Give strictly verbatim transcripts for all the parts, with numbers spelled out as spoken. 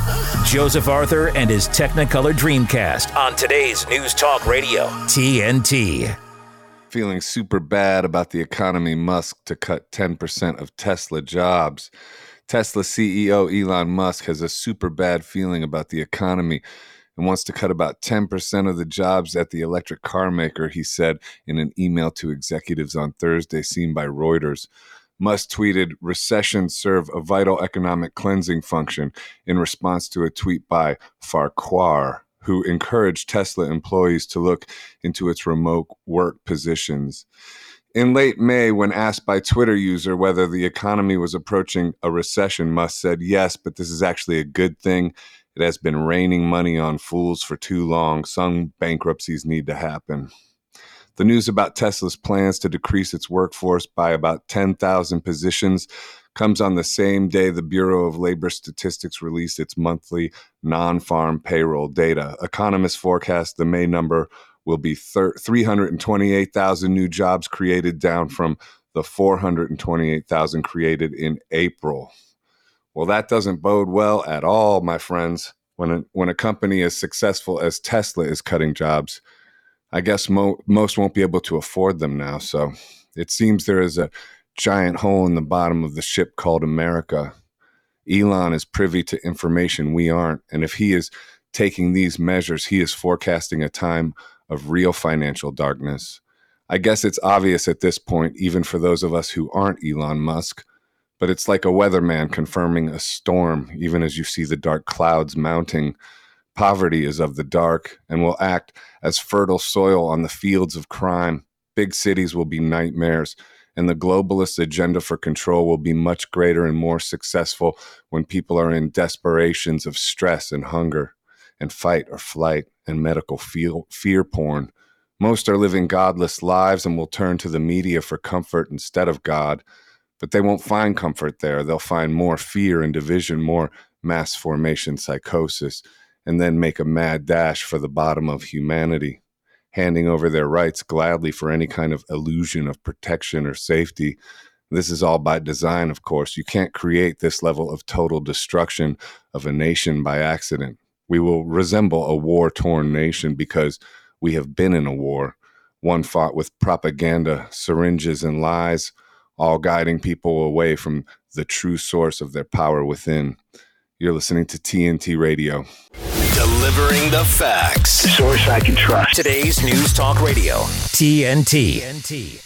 Joseph Arthur and his Technicolor Dreamcast on today's News Talk Radio, T N T. Feeling super bad about the economy, Musk to cut ten percent of Tesla jobs. Tesla C E O Elon Musk has a super bad feeling about the economy and wants to cut about ten percent of the jobs at the electric car maker, he said in an email to executives on Thursday, seen by Reuters. Musk tweeted, "Recessions serve a vital economic cleansing function," in response to a tweet by Farquhar, who encouraged Tesla employees to look into its remote work positions. In late May, when asked by Twitter user whether the economy was approaching a recession, Musk said, "Yes, but this is actually a good thing. It has been raining money on fools for too long. Some bankruptcies need to happen." The news about Tesla's plans to decrease its workforce by about ten thousand positions comes on the same day the Bureau of Labor Statistics released its monthly non-farm payroll data. Economists forecast the May number will be three hundred twenty-eight thousand new jobs created, down from the four hundred twenty-eight thousand created in April. Well, that doesn't bode well at all, my friends. When a, when a company as successful as Tesla is cutting jobs, I guess mo- most won't be able to afford them now. So it seems there is a giant hole in the bottom of the ship called America. Elon is privy to information we aren't. And if he is taking these measures, he is forecasting a time of real financial darkness. I guess it's obvious at this point, even for those of us who aren't Elon Musk, but it's like a weatherman confirming a storm, even as you see the dark clouds mounting. Poverty is of the dark and will act as fertile soil on the fields of crime. Big cities will be nightmares, and the globalist agenda for control will be much greater and more successful when people are in desperations of stress and hunger and fight or flight and medical fear, fear porn. Most are living godless lives and will turn to the media for comfort instead of God, but they won't find comfort there. They'll find more fear and division, more mass formation psychosis, and then make a mad dash for the bottom of humanity, handing over their rights gladly for any kind of illusion of protection or safety. This is all by design, of course. You can't create this level of total destruction of a nation by accident. We will resemble a war-torn nation because we have been in a war, one fought with propaganda, syringes, and lies, all guiding people away from the true source of their power within. You're listening to T N T Radio. Delivering the facts. The source I can trust. Today's News Talk Radio, T N T. T N T.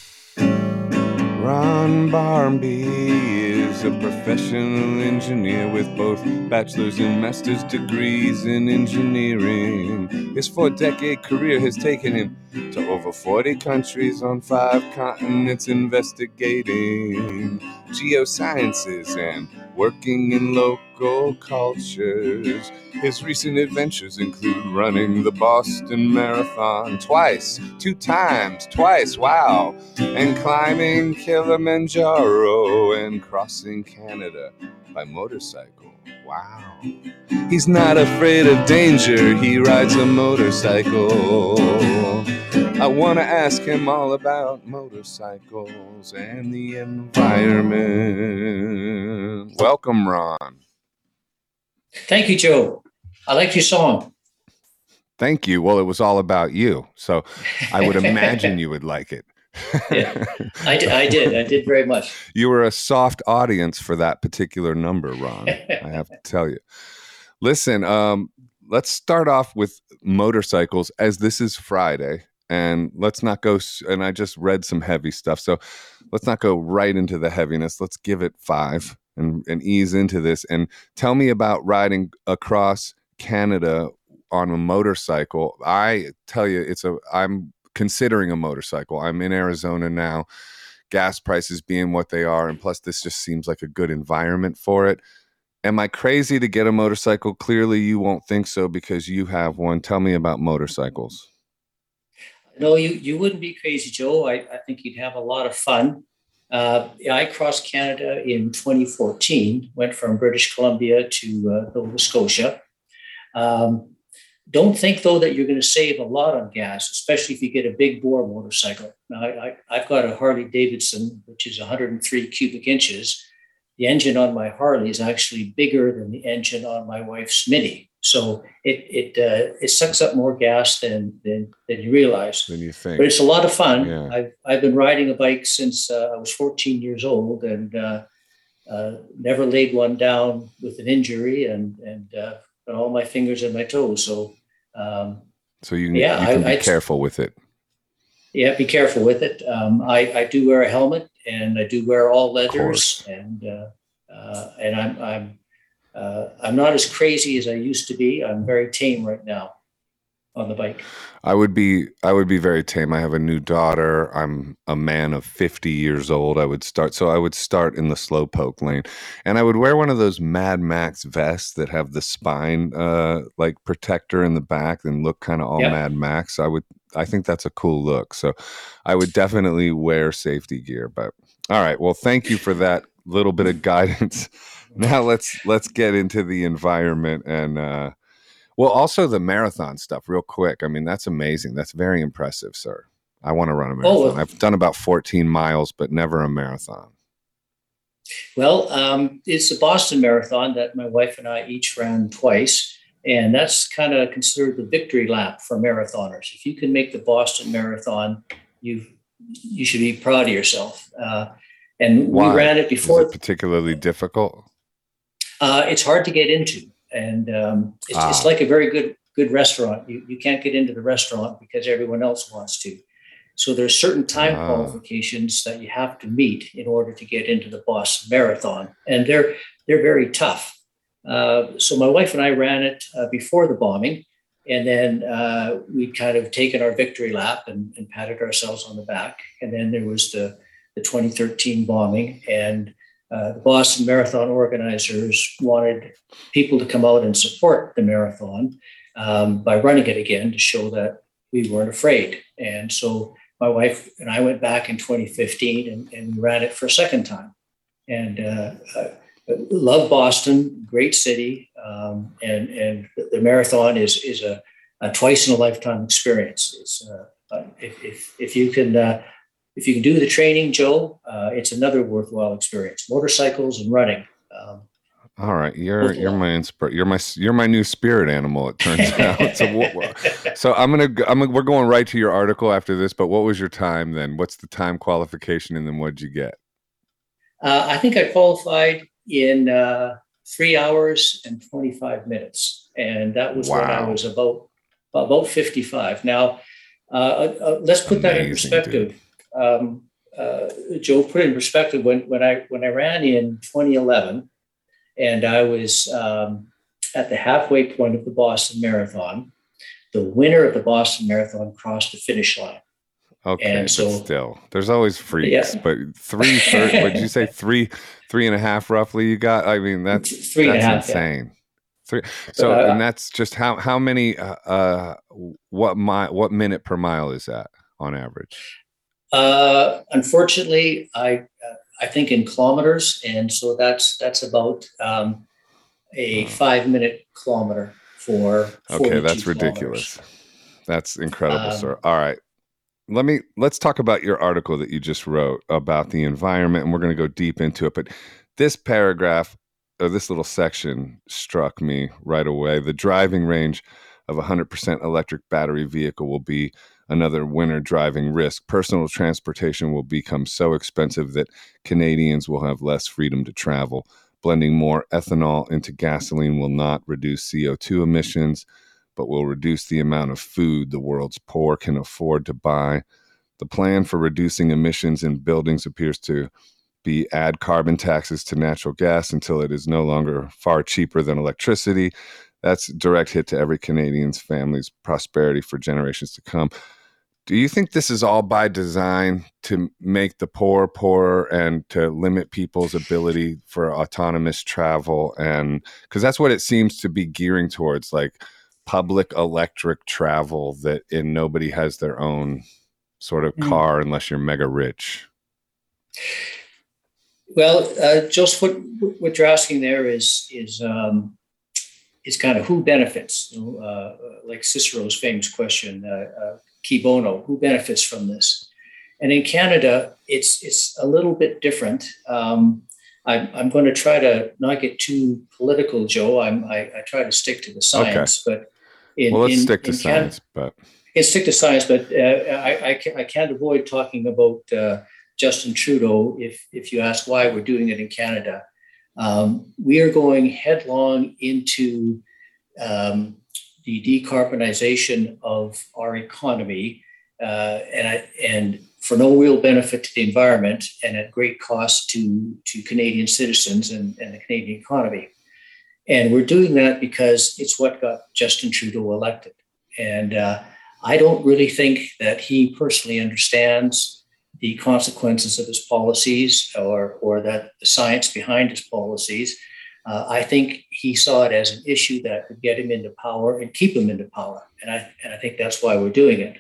Ron Barmby is a professional engineer with both bachelor's and master's degrees in engineering. His four-decade career has taken him to over forty countries on five continents, investigating geosciences and working in local cultures. His recent adventures include running the Boston Marathon twice, two times, twice, wow, and climbing Kilimanjaro and crossing Canada by motorcycle. Wow. He's not afraid of danger. He rides a motorcycle. I want to ask him all about motorcycles and the environment. Welcome, Ron. Thank you, Joe. I like your song. Thank you. Well, it was all about you, so I would imagine you would like it. Yeah, I did. I did. I did very much. You were a soft audience for that particular number, Ron. I have to tell you. Listen, um, let's start off with motorcycles, as this is Friday, and let's not go. And I just read some heavy stuff, so let's not go right into the heaviness. Let's give it five and, and ease into this. And tell me about riding across Canada on a motorcycle. I tell you, it's a. I'm considering a motorcycle. I'm in Arizona now, gas prices being what they are, and plus this just seems like a good environment for it. Am I crazy to get a motorcycle? Clearly you won't think so because you have one. Tell me about motorcycles. No, you, you wouldn't be crazy, Joe. I, I think you'd have a lot of fun. Uh, I crossed Canada in twenty fourteen, went from British Columbia to uh, Nova Scotia. Um, Don't think, though, that you're going to save a lot on gas, especially if you get a big bore motorcycle. Now, I, I, I've got a Harley Davidson, which is one hundred three cubic inches, the engine on my Harley is actually bigger than the engine on my wife's Mini. So it it uh, it sucks up more gas than than than you realize. Than you think. But it's a lot of fun. Yeah. I've I've been riding a bike since uh, I was fourteen years old, and uh, uh, never laid one down with an injury, and and uh, got all my fingers and my toes. So um, so you, yeah, you can I, be I, careful with it. Yeah, be careful with it. Um, I I do wear a helmet, and I do wear all leathers, and uh, uh, and I'm I'm. Uh, I'm not as crazy as I used to be. I'm very tame right now on the bike. I would be I would be very tame. I have a new daughter. I'm a man of fifty years old. I would start so I would start in the slowpoke lane. And I would wear one of those Mad Max vests that have the spine uh, like protector in the back and look kind of all yep. Mad Max. I would I think that's a cool look. So I would definitely wear safety gear. But all right. Well, thank you for that little bit of guidance. Now let's let's get into the environment and uh, well, also the marathon stuff real quick. I mean, that's amazing. That's very impressive, sir. I want to run a marathon. Oh, I've done about fourteen miles, but never a marathon. Well, um, it's the Boston Marathon that my wife and I each ran twice. And that's kind of considered the victory lap for marathoners. If you can make the Boston Marathon, you you should be proud of yourself. Uh, and Why? we ran it before. Is it particularly difficult? Uh, it's hard to get into, and um, it's, ah. it's like a very good good restaurant. You you can't get into the restaurant because everyone else wants to. So there's certain time ah. qualifications that you have to meet in order to get into the Boston Marathon, and they're they're very tough. Uh, so my wife and I ran it uh, before the bombing, and then uh, we'd kind of taken our victory lap and, and patted ourselves on the back. And then there was the the twenty thirteen bombing, and Uh, the Boston Marathon organizers wanted people to come out and support the marathon um, by running it again to show that we weren't afraid. And so my wife and I went back in twenty fifteen and, and we ran it for a second time. And uh, I love Boston, great city. Um, and, and the marathon is, is a, a twice in a lifetime experience. It's uh, if, if, if you can uh, If you can do the training, Joe, uh, it's another worthwhile experience. Motorcycles and running. Um, All right, you're worthwhile. you're my inspir- You're my you're my new spirit animal. It turns out. So, so I'm gonna I'm gonna, we're going right to your article after this. But what was your time then? What's the time qualification, and then what did you get? Uh, I think I qualified in uh, three hours and twenty-five minutes, and that was wow. when I was about about fifty-five. Now, uh, uh, let's put Amazing, that in perspective. Dude. Um, uh, Joe, put it in perspective when, when I when I ran in twenty eleven, and I was um, at the halfway point of the Boston Marathon. The winner of the Boston Marathon crossed the finish line. Okay, and so but still, there's always freaks. Yeah. But three, third, what did you say? Three, three and a half, roughly. You got. I mean, that's three that's and a half, insane. Yeah. Three. So, but, uh, and that's just how how many? Uh, uh, what mile? What minute per mile is that on average? Uh, unfortunately, I uh, I think in kilometers, and so that's that's about um, a five minute kilometer for. Okay, that's ridiculous. That's incredible, um, sir. All right, let me let's talk about your article that you just wrote about the environment, and we're going to go deep into it. But this paragraph or this little section struck me right away. The driving range of a one hundred percent electric battery vehicle will be another winter driving risk. Personal transportation will become so expensive that Canadians will have less freedom to travel. Blending more ethanol into gasoline will not reduce C O two emissions, but will reduce the amount of food the world's poor can afford to buy. The plan for reducing emissions in buildings appears to be add carbon taxes to natural gas until it is no longer far cheaper than electricity. That's a direct hit to every Canadian's family's prosperity for generations to come. Do you think this is all by design to make the poor poorer and to limit people's ability for autonomous travel? And because that's what it seems to be gearing towards, like public electric travel that and nobody has their own sort of car mm. unless you're mega rich. Well, uh, just what what you're asking there is is um, is kind of who benefits, you know, uh, like Cicero's famous question, uh, uh, qui bono, who benefits from this? And in Canada, it's it's a little bit different. Um, I'm, I'm going to try to not get too political, Joe. I'm, I, I try to stick to the science, okay. but in, Well, let's in, stick to in science, Canada, but can stick to science, but uh, I, I, can't, I can't avoid talking about uh, Justin Trudeau if, if you ask why we're doing it in Canada. Um, we are going headlong into um, the decarbonization of our economy, uh, and, I, and for no real benefit to the environment and at great cost to, to Canadian citizens and, and the Canadian economy. And we're doing that because it's what got Justin Trudeau elected. And uh, I don't really think that he personally understands the consequences of his policies or, or that the science behind his policies. Uh, I think he saw it as an issue that could get him into power and keep him into power. And I, and I think that's why we're doing it.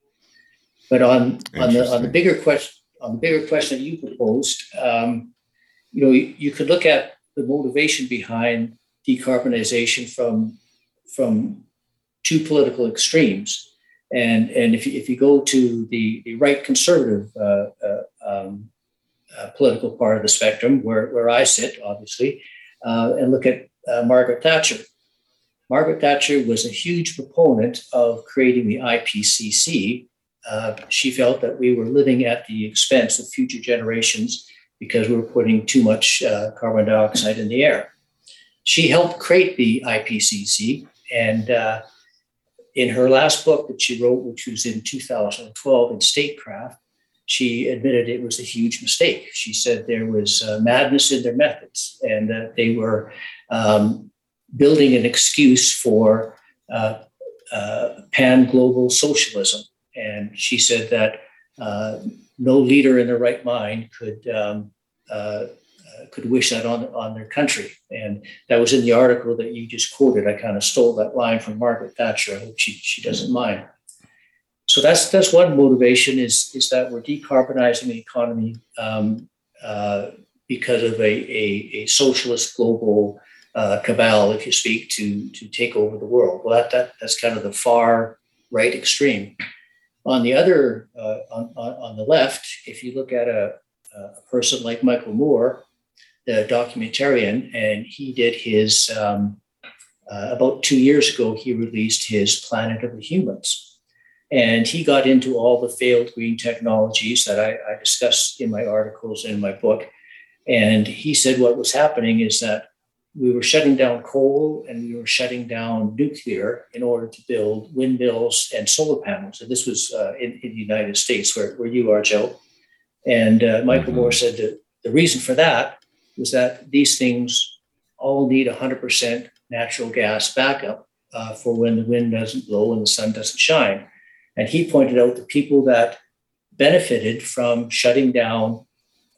But on, on the on the bigger question, on the bigger question that you proposed, um, you know, you, you could look at the motivation behind decarbonization from from two political extremes, and and if you, if you go to the the right conservative uh, uh, um, uh, political part of the spectrum, where where I sit, obviously, uh, and look at uh, Margaret Thatcher. Margaret Thatcher was a huge proponent of creating the I P C C. Uh, she felt that we were living at the expense of future generations because we were putting too much uh, carbon dioxide in the air. She helped create the I P C C, and uh, in her last book that she wrote, which was in two thousand twelve in Statecraft, she admitted it was a huge mistake. She said there was uh, madness in their methods and that they were um, building an excuse for uh, uh, pan-global socialism. And she said that uh, no leader in their right mind could um, uh, uh, could wish that on, on their country. And that was in the article that you just quoted. I kind of stole that line from Margaret Thatcher. I hope she, she doesn't mind. So that's that's one motivation is, is that we're decarbonizing the economy um, uh, because of a, a, a socialist global uh, cabal, if you speak, to, to take over the world. Well, that, that that's kind of the far right extreme. On the other, uh, on, on, on the left, if you look at a, a person like Michael Moore, the documentarian, and he did his, um, uh, about two years ago, he released his Planet of the Humans. And he got into all the failed green technologies that I, I discussed in my articles and in my book. And he said what was happening is that we were shutting down coal and we were shutting down nuclear in order to build windmills and solar panels. And this was uh, in, in the United States, where, where you are, Joe. And uh, Michael mm-hmm. Moore said that the reason for that was that these things all need one hundred percent natural gas backup uh, for when the wind doesn't blow and the sun doesn't shine. And he pointed out the people that benefited from shutting down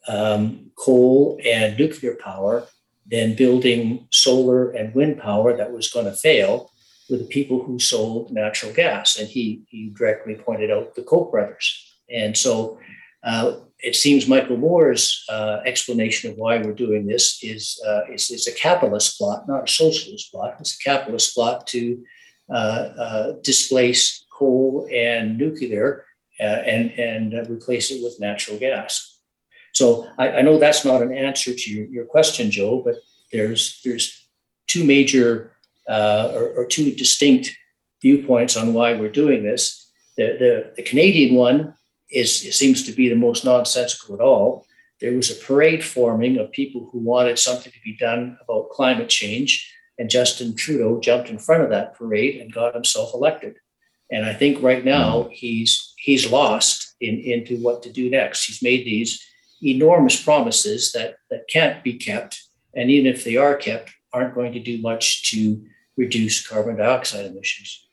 um, coal and nuclear power, then building solar and wind power that was going to fail were the people who sold natural gas. And he, he directly pointed out the Koch brothers. And so uh, it seems Michael Moore's uh, explanation of why we're doing this is, uh, is, is a capitalist plot, not a socialist plot. It's a capitalist plot to uh, uh, displace coal and nuclear uh, and, and uh, replace it with natural gas. So I, I know that's not an answer to your, your question, Joe, but there's there's two major uh, or, or two distinct viewpoints on why we're doing this. The, the, the Canadian one is it seems to be the most nonsensical at all. There was a parade forming of people who wanted something to be done about climate change, and Justin Trudeau jumped in front of that parade and got himself elected. And I think right now he's he's lost in, into what to do next. He's made these enormous promises that, that can't be kept, and even if they are kept, aren't going to do much to reduce carbon dioxide emissions.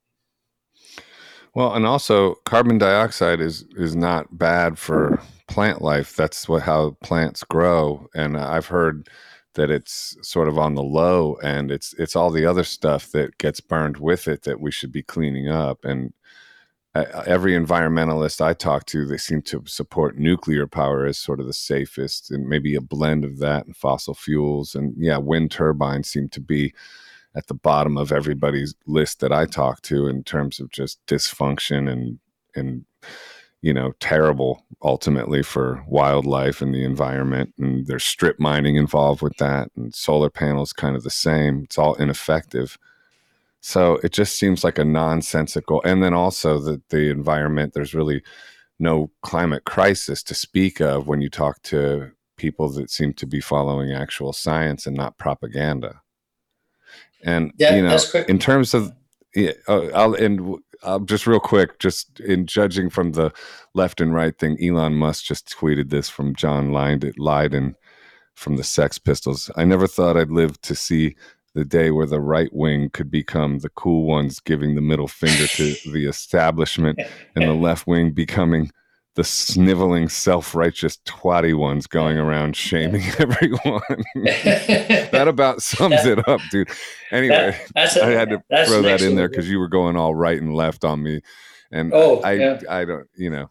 Well, and also carbon dioxide is is not bad for plant life. That's what how plants grow, and I've heard that it's sort of on the low, and it's it's all the other stuff that gets burned with it that we should be cleaning up. And every environmentalist I talk to, they seem to support nuclear power as sort of the safest, and maybe a blend of that and fossil fuels. And yeah, wind turbines seem to be at the bottom of everybody's list that I talk to in terms of just dysfunction and, and, you know, terrible ultimately for wildlife and the environment. And there's strip mining involved with that, and solar panels kind of the same. It's all ineffective. So it just seems like a nonsensical. And then also the, the environment, there's really no climate crisis to speak of when you talk to people that seem to be following actual science and not propaganda. And, yeah, you know, that's correct. in terms of, yeah, uh, I'll end uh, just real quick, just in judging from the left and right thing, Elon Musk just tweeted this from John Lydon from the Sex Pistols. I never thought I'd live to see the day where the right wing could become the cool ones giving the middle finger to the establishment, and the left wing becoming the sniveling, self-righteous, twatty ones going around shaming everyone. That about sums that, it up, dude. Anyway, that, a, I had to throw that in there because you were going all right and left on me. And oh, I, yeah. I, I don't, you know.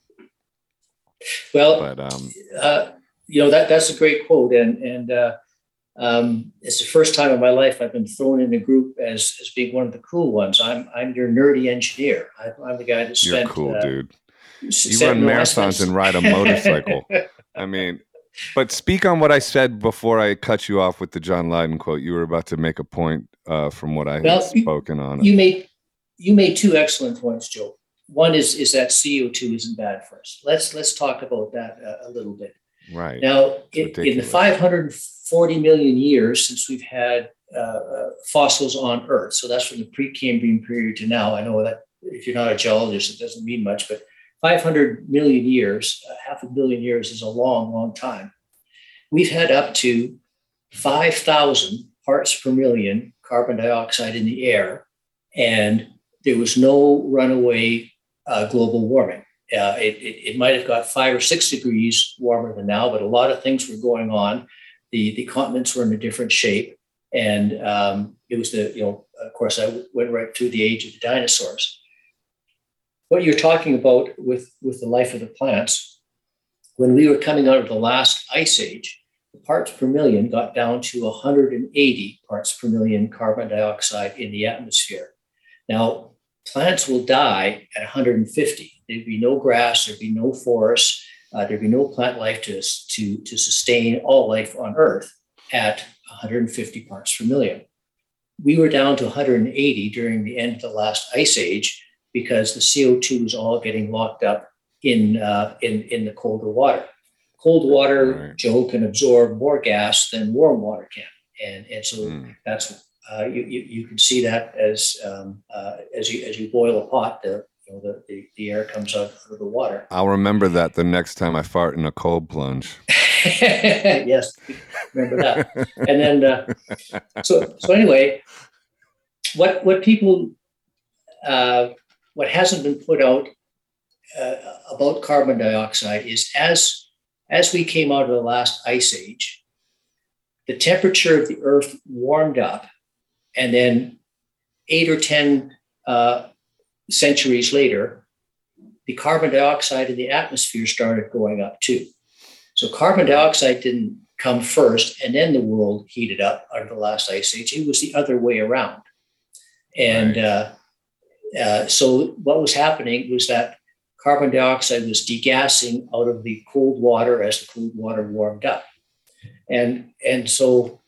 Well, but, um, uh, you know, that that's a great quote. And, and, uh, Um, it's the first time in my life I've been thrown in a group as as being one of the cool ones. I'm I'm your nerdy engineer. I'm, I'm the guy that spent. You're cool, uh, dude. You spent, run marathons and ride a motorcycle. I mean, but speak on what I said before I cut you off with the John Lydon quote. You were about to make a point uh, from what I well, had spoken on. You made you made two excellent points, Joe. One is is that C O two isn't bad for us. Let's let's talk about that uh, a little bit. Right. Now, in, in the five hundred forty million years since we've had uh, uh, fossils on Earth, so that's from the Precambrian period to now. I know that if you're not a geologist, it doesn't mean much, but five hundred million years, uh, half a billion years is a long, long time. We've had up to five thousand parts per million carbon dioxide in the air, and there was no runaway uh, global warming. Uh, it, it, it might have got five or six degrees warmer than now, but a lot of things were going on. The, the continents were in a different shape. And um, it was the, you know, of course, I went right through the age of the dinosaurs. What you're talking about with, with the life of the plants, when we were coming out of the last ice age, the parts per million got down to one hundred eighty parts per million carbon dioxide in the atmosphere. Now, plants will die at one hundred fifty. There'd be no grass, there'd be no forests, uh, there'd be no plant life to, to, to sustain all life on Earth at one hundred fifty parts per million. We were down to one hundred eighty during the end of the last ice age because the C O two was all getting locked up in, uh, in, in the colder water. Cold water, right. Joe, can absorb more gas than warm water can. And, and so mm. that's uh, you, you you can see that as um, uh, as you as you boil a pot, the you know the, the, the air comes out of the water. I'll remember that the next time I fart in a cold plunge. Yes, remember that. And then uh, so so anyway, what what people uh, what hasn't been put out uh, about carbon dioxide is as as we came out of the last ice age, the temperature of the Earth warmed up. And then eight or ten uh, centuries later, the carbon dioxide in the atmosphere started going up too. So carbon dioxide didn't come first and then the world heated up out of the last ice age. It was the other way around. And right. uh, uh, so what was happening was that carbon dioxide was degassing out of the cold water as the cold water warmed up. And, and so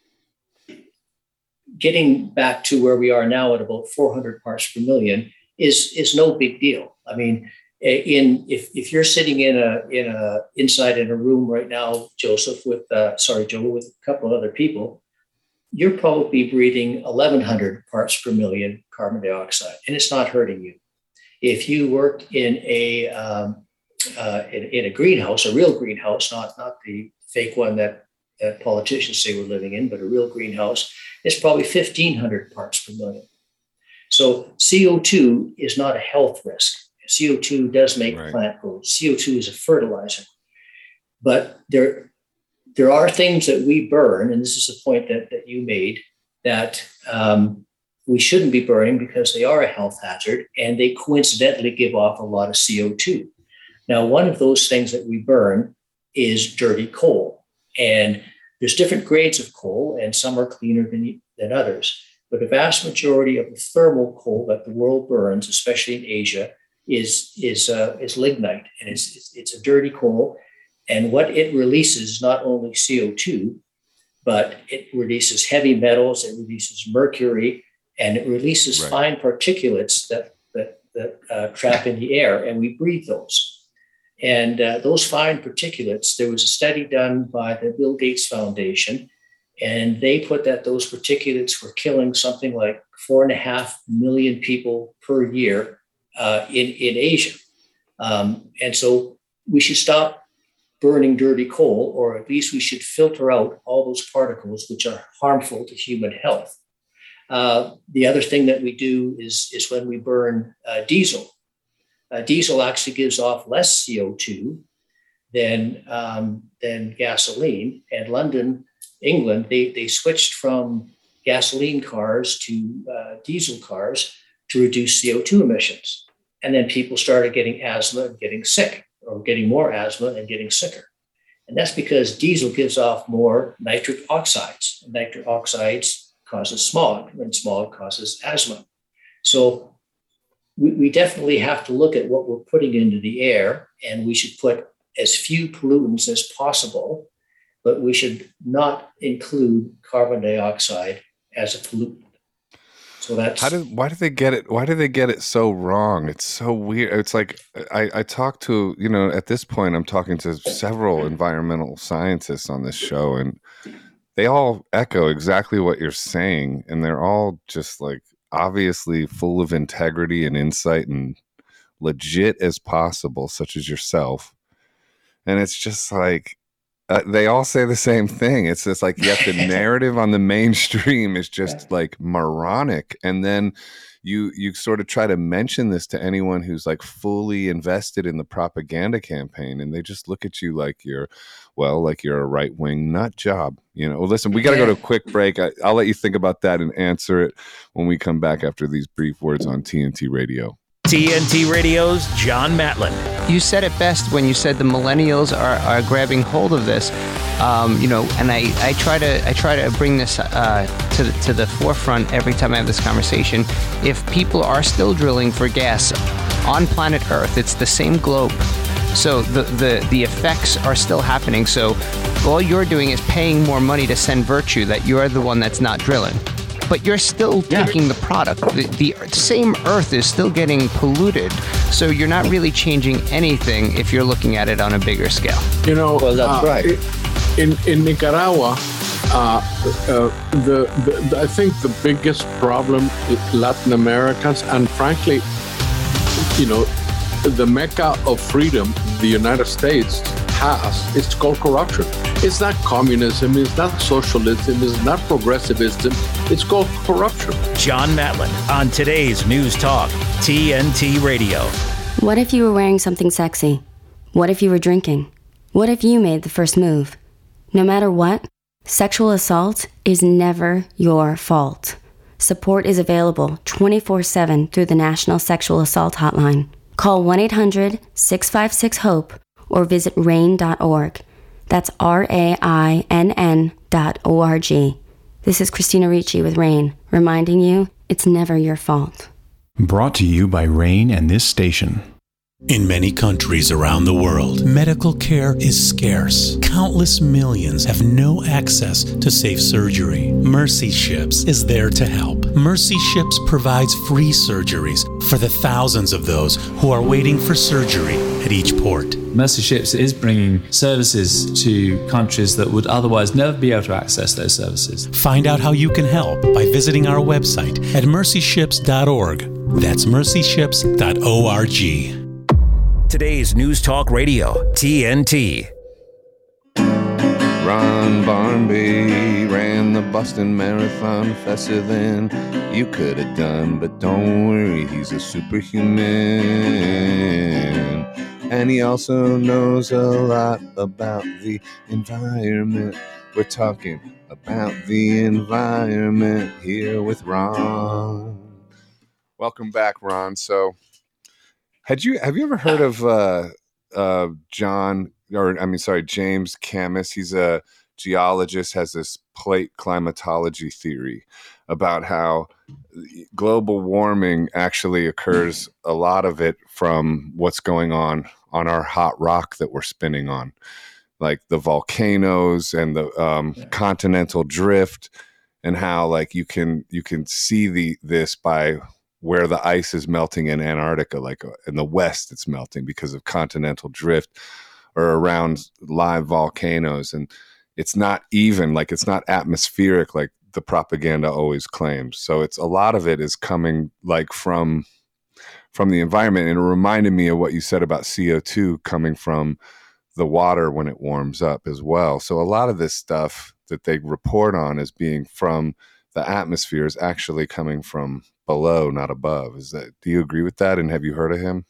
getting back to where we are now at about four hundred parts per million is is no big deal. I mean, in if if you're sitting in a in a inside in a room right now, Joseph, with uh, sorry, Joe, with a couple of other people, you're probably breathing eleven hundred parts per million carbon dioxide, and it's not hurting you. If you work in a um, uh, in, in a greenhouse, a real greenhouse, not not the fake one that that politicians say we're living in, but a real greenhouse, it's probably fifteen hundred parts per million. So C O two is not a health risk. C O two does make right. plant grow. C O two is a fertilizer. But there, there are things that we burn, and this is the point that, that you made, that um, we shouldn't be burning because they are a health hazard, and they coincidentally give off a lot of C O two. Now, one of those things that we burn is dirty coal. And there's different grades of coal, and some are cleaner than, than others. But the vast majority of the thermal coal that the world burns, especially in Asia, is is uh, is lignite, and it's, it's it's a dirty coal. And what it releases is not only C O two, but it releases heavy metals, it releases mercury, and it releases right. fine particulates that that that uh, trap in the air, and we breathe those. And uh, those fine particulates, there was a study done by the Bill Gates Foundation, and they put that those particulates were killing something like four and a half million people per year uh, in, in Asia. Um, and so we should stop burning dirty coal, or at least we should filter out all those particles which are harmful to human health. Uh, the other thing that we do is, is when we burn uh, diesel. Uh, diesel actually gives off less C O two than, um, than gasoline. And London, England, they, they switched from gasoline cars to uh, diesel cars to reduce C O two emissions. And then people started getting asthma and getting sick, or getting more asthma and getting sicker. And that's because diesel gives off more nitric oxides. And nitric oxides causes smog, and smog causes asthma. So we, we definitely have to look at what we're putting into the air, and we should put as few pollutants as possible, but we should not include carbon dioxide as a pollutant. So that's how did why do they get it? Why do they get it so wrong? It's so weird. It's like I, I talk to, you know, at this point I'm talking to several environmental scientists on this show, and they all echo exactly what you're saying, and they're all just like obviously full of integrity and insight and legit as possible, such as yourself. And it's just like Uh, they all say the same thing. It's just like, yet the narrative on the mainstream is just like moronic. And then you you sort of try to mention this to anyone who's like fully invested in the propaganda campaign, and they just look at you like you're, well, like you're a right-wing nut job. You know, well, listen, we got to go to a quick break. I, I'll let you think about that and answer it when we come back after these brief words on T N T Radio. T N T Radio's John Matlin. You said it best when you said the millennials are, are grabbing hold of this, um, you know, and I, I try to I try to bring this uh, to the, to the forefront every time I have this conversation. If people are still drilling for gas on planet Earth, it's the same globe. So the, the, the effects are still happening. So all you're doing is paying more money to send virtue that you're the one that's not drilling. But you're still yeah. taking the product. The, the same Earth is still getting polluted. So you're not really changing anything if you're looking at it on a bigger scale. You know, well, that's uh, right. In in Nicaragua, uh, uh, the, the I think the biggest problem in Latin Americans, and frankly, you know, the mecca of freedom the United States has, it's called corruption. It's not communism, it's not socialism, it's not progressivism, it's called corruption. John Matlin on today's News Talk, T N T Radio. What if you were wearing something sexy? What if you were drinking? What if you made the first move? No matter what, sexual assault is never your fault. Support is available twenty-four seven through the National Sexual Assault Hotline. Call one eight hundred six five six HOPE or visit rain dot org. That's R A I N N dot O R G. This is Christina Ricci with RAIN, reminding you it's never your fault. Brought to you by RAIN and this station. In many countries around the world, medical care is scarce. Countless millions have no access to safe surgery. Mercy Ships is there to help. Mercy Ships provides free surgeries for the thousands of those who are waiting for surgery at each port. Mercy Ships is bringing services to countries that would otherwise never be able to access those services. Find out how you can help by visiting our website at mercy ships dot org. That's mercy ships dot org. Today's News Talk Radio, T N T. Ron Barnby ran the Boston Marathon faster than you could have done, but don't worry, he's a superhuman. And he also knows a lot about the environment. We're talking about the environment here with Ron. Welcome back, Ron. So, had you have you ever heard of uh, uh, John or I mean, sorry, James Camus? He's a geologist, has this plate climatology theory about how global warming actually occurs, a lot of it from what's going on on our hot rock that we're spinning on, like the volcanoes and the um, continental drift, and how like you can you can see the this by where the ice is melting in Antarctica, like in the west it's melting because of continental drift, or around live volcanoes. And it's not even, like it's not atmospheric like the propaganda always claims. So it's a lot of it is coming like from from the environment. And it reminded me of what you said about C O two coming from the water when it warms up as well. So a lot of this stuff that they report on as being from the atmosphere is actually coming from below, not above. Is that, do you agree with that? And have you heard of him?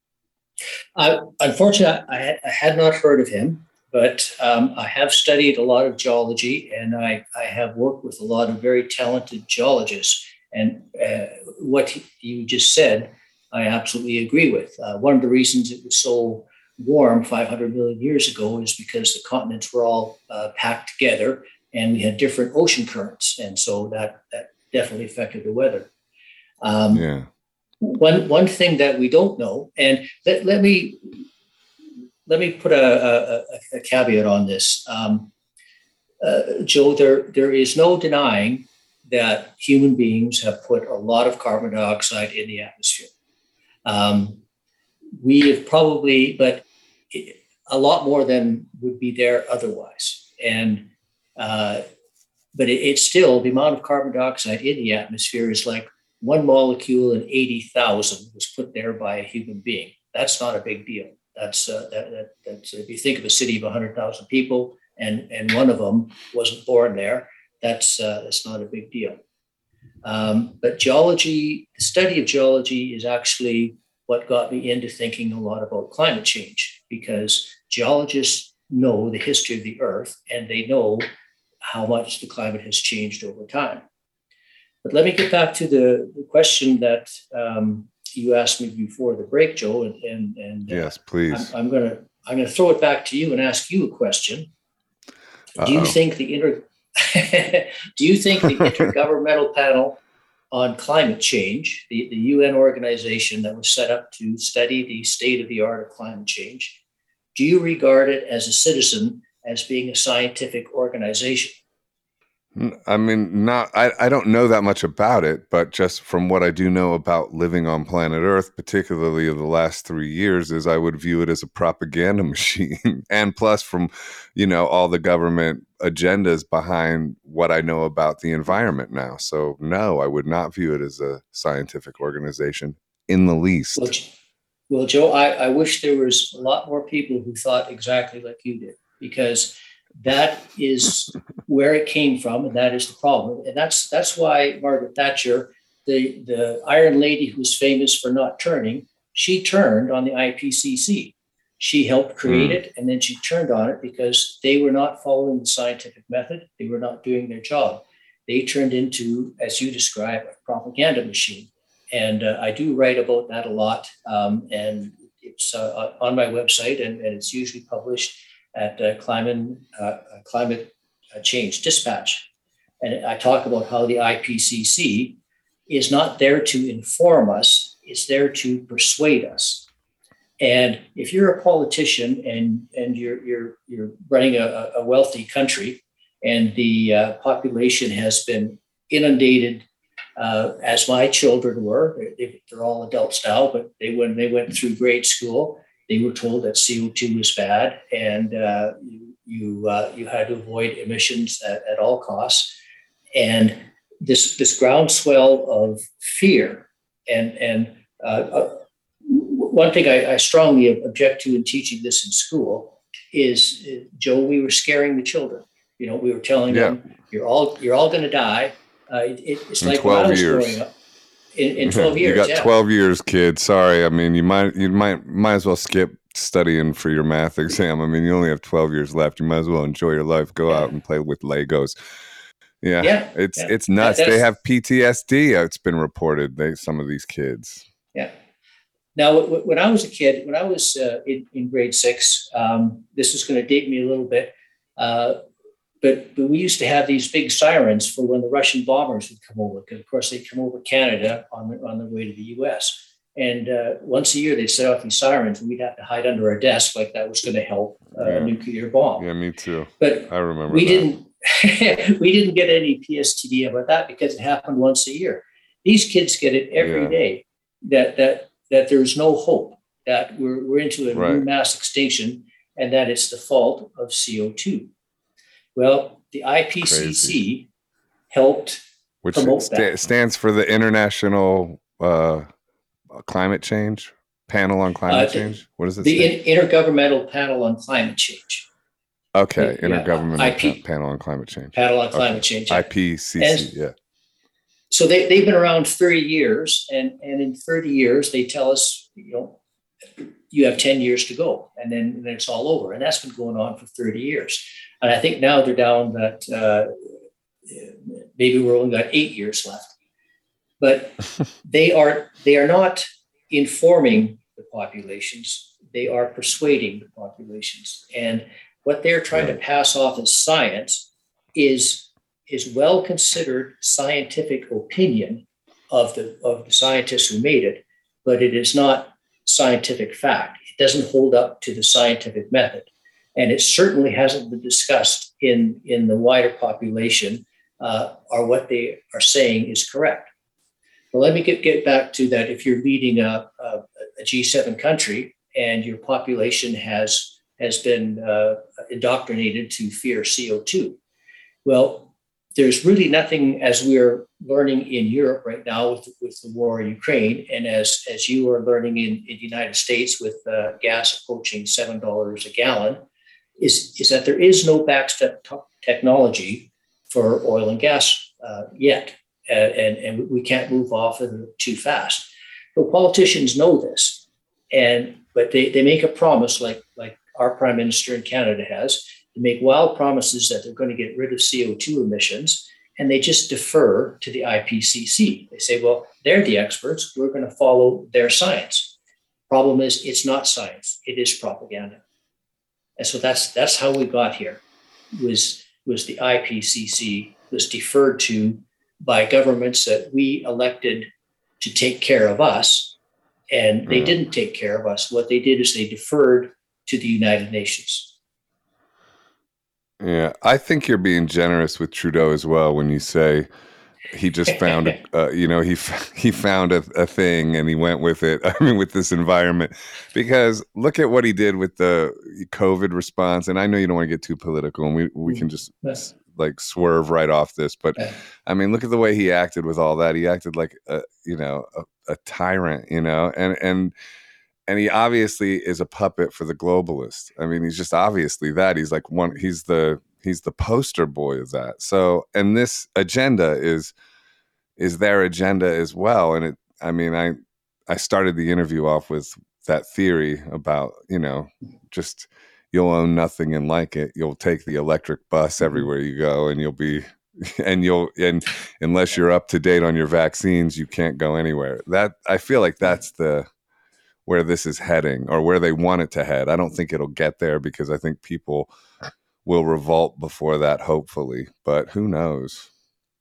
Uh, unfortunately, I had, I had not heard of him, but um, I have studied a lot of geology, and I, I have worked with a lot of very talented geologists. And uh, what you just said, I absolutely agree with. Uh, one of the reasons it was so warm five hundred million years ago is because the continents were all uh, packed together, and we had different ocean currents. And so that, that definitely affected the weather. Um, yeah. One one thing that we don't know, and let, let me let me put a, a, a caveat on this, um, uh, Joe. There there is no denying that human beings have put a lot of carbon dioxide in the atmosphere. Um, we have probably, but a lot more than would be there otherwise. And uh, but it, it's still, the amount of carbon dioxide in the atmosphere is like one molecule in eighty thousand was put there by a human being. That's not a big deal. That's, uh, that, that, that's if you think of a city of one hundred thousand people and, and one of them wasn't born there, that's, uh, that's not a big deal. Um, but geology, the study of geology is actually what got me into thinking a lot about climate change, because geologists know the history of the Earth and they know how much the climate has changed over time. But let me get back to the, the question that um, you asked me before the break, Joe, and and, and uh, yes, please. I'm, I'm gonna I'm gonna throw it back to you and ask you a question. Uh-oh. Do you think the inter do you think the Intergovernmental Panel on Climate Change, the, the U N organization that was set up to study the state of the art of climate change, do you regard it as a citizen as being a scientific organization? I mean, not, I, I don't know that much about it, but just from what I do know about living on planet Earth, particularly of the last three years, is I would view it as a propaganda machine. And plus from, you know, all the government agendas behind what I know about the environment now. So no, I would not view it as a scientific organization in the least. Well, well Joe, I, I wish there was a lot more people who thought exactly like you did, because that is where it came from, and that is the problem. And that's that's why Margaret Thatcher, the, the Iron Lady who's famous for not turning, she turned on the I P C C. She helped create mm. it, and then she turned on it because they were not following the scientific method. They were not doing their job. They turned into, as you describe, a propaganda machine. And uh, I do write about that a lot, um, and it's uh, on my website, and, and it's usually published at uh, Climate, uh, Climate Change Dispatch. And I talk about how the I P C C is not there to inform us, it's there to persuade us. And if you're a politician and, and you're, you're, you're running a, a wealthy country, and the uh, population has been inundated, uh, as my children were, they, they're all adults now, but they when they went through grade school, they were told that C O two was bad, and uh, you you, uh, you had to avoid emissions at, at all costs. And this this groundswell of fear, and and uh, uh, one thing I, I strongly object to in teaching this in school is, uh, Joe, we were scaring the children. You know, we were telling yeah. them, "You're all you're all going to die." Uh, it, it's in like when I was years. growing up. In, in twelve years, you got yeah. twelve years, kid. Sorry, I mean, you might you might might as well skip studying for your math exam. I mean, you only have twelve years left. You might as well enjoy your life. Go yeah. out and play with Legos. Yeah, yeah it's yeah. it's nuts. That, they have P T S D. It's been reported. They some of these kids. Yeah. Now, when I was a kid, when I was uh, in, in grade six, um, this is going to date me a little bit. Uh, but, but we used to have these big sirens for when the Russian bombers would come over, because of course they'd come over Canada on the, on their way to the U S. And uh, once a year they'd set off these sirens, and we'd have to hide under our desk like that was going to help uh, yeah. a nuclear bomb. Yeah, me too. But I remember we that. didn't we didn't get any P S T D about that because it happened once a year. These kids get it every Yeah. day. That that that there's no hope, that we're we're into a Right. new mass extinction, and that it's the fault of C O two. Well, the I P C C Crazy. helped Which promote sta- that. stands for the International uh, Climate Change Panel on Climate Uh, the- Change. What does it The say? In- Intergovernmental Panel on Climate Change. Okay, yeah, Intergovernmental I P. Pa- Panel on Climate Change. Panel on Okay. Climate Change. I P C C. And- Yeah. So they, they've been around thirty years, and, and in thirty years, they tell us, you know, you have ten years to go, and then, then it's all over. And that's been going on for thirty years. And I think now they're down that uh, maybe we're only got eight years left. But they are they are not informing the populations. They are persuading the populations. And what they're trying to pass off as science is is well considered scientific opinion of the of the scientists who made it, but it is not scientific fact. It doesn't hold up to the scientific method, and it certainly hasn't been discussed in in the wider population, uh, or what they are saying is correct. Well, let me get, get back to that. If you're leading a, a, a G seven country and your population has has been uh, indoctrinated to fear C O two, well, there's really nothing, as we're learning in Europe right now with, with the war in Ukraine, and as, as you are learning in, in the United States with uh, gas approaching seven dollars a gallon, is, is that there is no backstop t- technology for oil and gas uh, yet. Uh, and, and we can't move off of it too fast. But politicians know this, and but they, they make a promise, like, like our Prime Minister in Canada has, to make wild promises that they're going to get rid of C O two emissions, and they just defer to the I P C C. They say, well, they're the experts. We're going to follow their science. Problem is, it's not science. It is propaganda. And so that's that's how we got here, was, was the I P C C was deferred to by governments that we elected to take care of us, and they Yeah. didn't take care of us. What they did is they deferred to the United Nations. Yeah, I think you're being generous with Trudeau as well when you say he just found, a, uh, you know, he f- he found a, a thing and he went with it. I mean, with this environment, because look at what he did with the COVID response. And I know you don't want to get too political, and we we can just Yes. like swerve right off this, but Yeah. I mean, look at the way he acted with all that. He acted like a, you know, a, a tyrant, you know, and and. And he obviously is a puppet for the globalists. I mean, he's just obviously that. He's like one. He's the he's the poster boy of that. So, and this agenda is is their agenda as well. And it. I mean, I I started the interview off with that theory about, you know, just you'll own nothing and like it. You'll take the electric bus everywhere you go, and you'll be and you'll and unless you're up to date on your vaccines, you can't go anywhere. That I feel like that's the where this is heading, or where they want it to head. I don't think it'll get there, because I think people will revolt before that, hopefully, but who knows?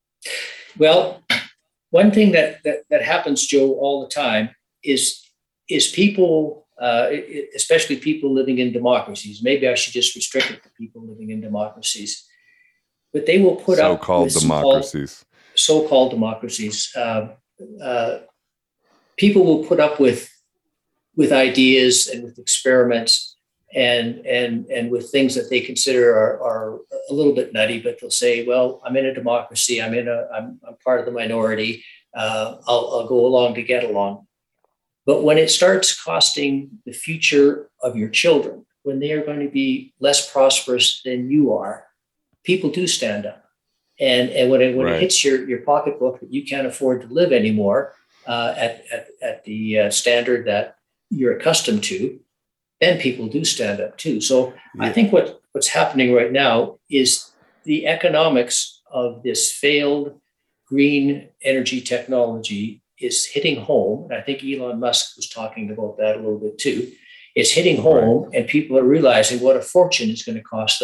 Well, one thing that, that, that happens, Joe, all the time is, is people, uh, especially people living in democracies, maybe I should just restrict it to people living in democracies, but they will put up So-called with democracies. So-called, so-called democracies. Uh, uh, people will put up with with ideas and with experiments and and and with things that they consider are, are a little bit nutty, but they'll say, well, I'm in a democracy, I'm in a I'm, I'm part of the minority, uh, I'll, I'll go along to get along. But when it starts costing the future of your children, when they are going to be less prosperous than you are, people do stand up. And and when it when Right. it hits your, your pocketbook that you can't afford to live anymore uh, at, at at the uh, standard that you're accustomed to, then people do stand up too. So Yeah. I think what, what's happening right now is the economics of this failed green energy technology is hitting home. And I think Elon Musk was talking about that a little bit too. It's hitting home, and people are realizing what a fortune it's going to cost them.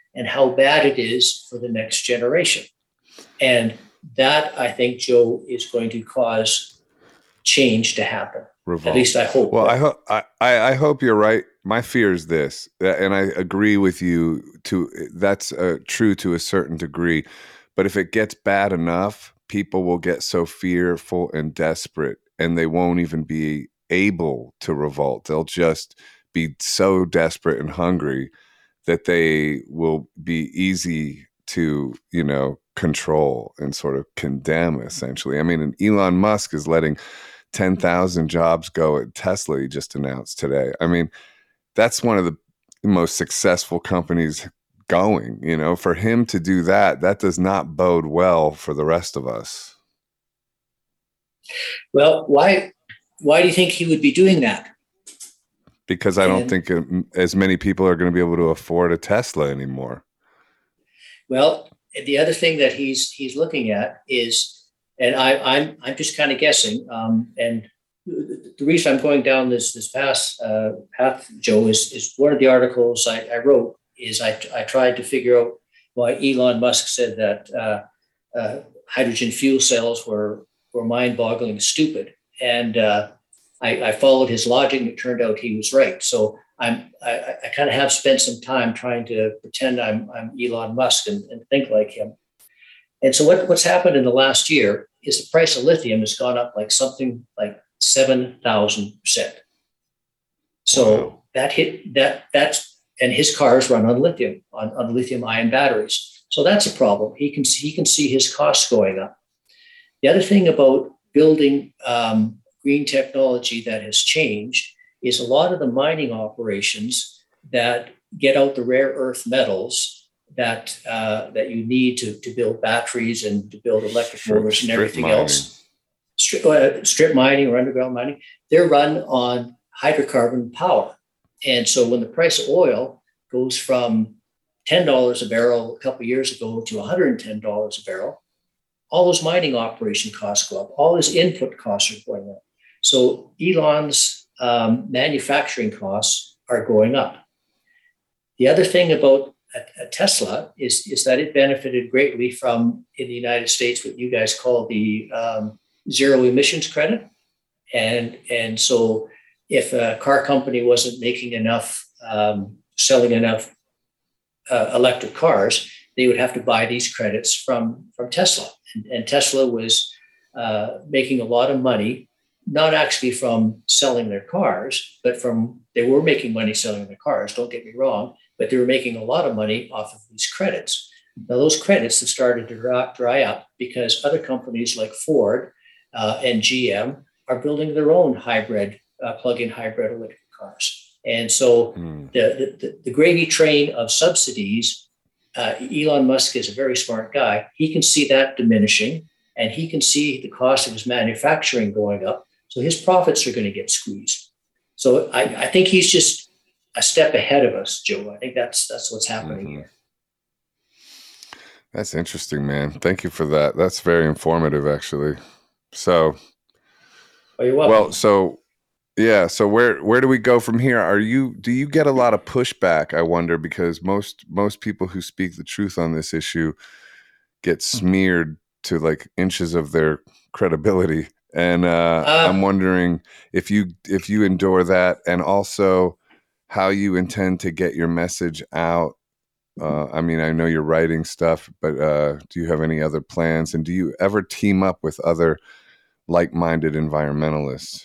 and how bad it is for the next generation. And that, I think, Joe, is going to cause change to happen. Revolt. At least I hope. Well, I hope I, I hope you're right. My fear is this, and I agree with you. To that's uh, true to a certain degree, but if it gets bad enough, people will get so fearful and desperate, and they won't even be able to revolt. They'll just be so desperate and hungry that they will be easy to, you know, control and sort of condemn, essentially. I mean, and Elon Musk is letting ten thousand jobs go at Tesla, he just announced today. I mean, that's one of the most successful companies going. You know, for him to do that, that does not bode well for the rest of us. Well, why, why do you think he would be doing that? Because I don't and, think as many people are going to be able to afford a Tesla anymore. Well, the other thing that he's he's looking at is, and I, I'm I'm just kind of guessing, um, and the reason I'm going down this this path, uh, path, Joe, is is one of the articles I, I wrote is I I tried to figure out why Elon Musk said that uh, uh, hydrogen fuel cells were were mind-boggling stupid, and uh, I, I followed his logic, and it turned out he was right. So I'm I, I kind of have spent some time trying to pretend I'm I'm Elon Musk and, and think like him. And so what, what's happened in the last year is the price of lithium has gone up like something like seven thousand percent. So wow. that hit that that's and his cars run on lithium on, on lithium ion batteries. So that's a problem. He can see, he can see his costs going up. The other thing about building um, green technology that has changed is a lot of the mining operations that get out the rare earth metals that uh, that you need to, to build batteries and to build electric strip, motors and everything else. Strip, uh, strip mining or underground mining, they're run on hydrocarbon power. And so when the price of oil goes from ten dollars a barrel a couple of years ago to one hundred ten dollars a barrel, all those mining operation costs go up. All his input costs are going up. So Elon's um, manufacturing costs are going up. The other thing about a, a Tesla is, is that it benefited greatly from, in the United States, what you guys call the um, zero emissions credit. And, and so if a car company wasn't making enough, um, selling enough uh, electric cars, they would have to buy these credits from, from Tesla. And, and Tesla was uh, making a lot of money, not actually from selling their cars, but from, they were making money selling their cars, don't get me wrong, but they were making a lot of money off of these credits. Now, those credits have started to dry, dry up because other companies like Ford uh, and G M are building their own hybrid, uh, plug-in hybrid electric cars. And so mm. the, the, the gravy train of subsidies, uh, Elon Musk is a very smart guy. He can see that diminishing, and he can see the cost of his manufacturing going up. So his profits are going to get squeezed. So I, I think he's just a step ahead of us, Joe. I think that's that's what's happening mm-hmm. here. That's interesting, man. Thank you for that. That's very informative, actually. So, oh, you're welcome. Well, so yeah. So where where do we go from here? Are you do you get a lot of pushback? I wonder, because most most people who speak the truth on this issue get smeared to like inches of their credibility. And uh, uh, I'm wondering if you if you endure that, and also how you intend to get your message out. Uh, I mean, I know you're writing stuff, but uh, do you have any other plans? And do you ever team up with other like-minded environmentalists?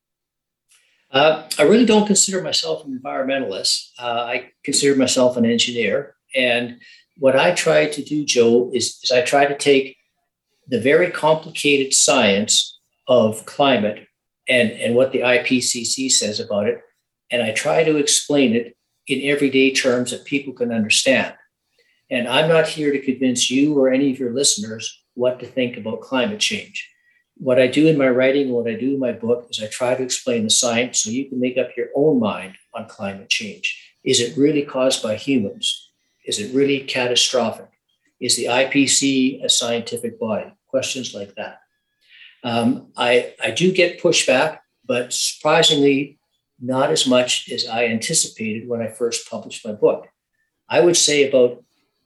Uh, I really don't consider myself an environmentalist. Uh, I consider myself an engineer. And what I try to do, Joe, is, is I try to take the very complicated science of climate and, and what the I P C C says about it, and I try to explain it in everyday terms that people can understand. And I'm not here to convince you or any of your listeners what to think about climate change. What I do in my writing, what I do in my book, is I try to explain the science so you can make up your own mind on climate change. Is it really caused by humans? Is it really catastrophic? Is the I P C a scientific body? Questions like that. Um, I, I do get pushback, but surprisingly, not as much as I anticipated when I first published my book. I would say about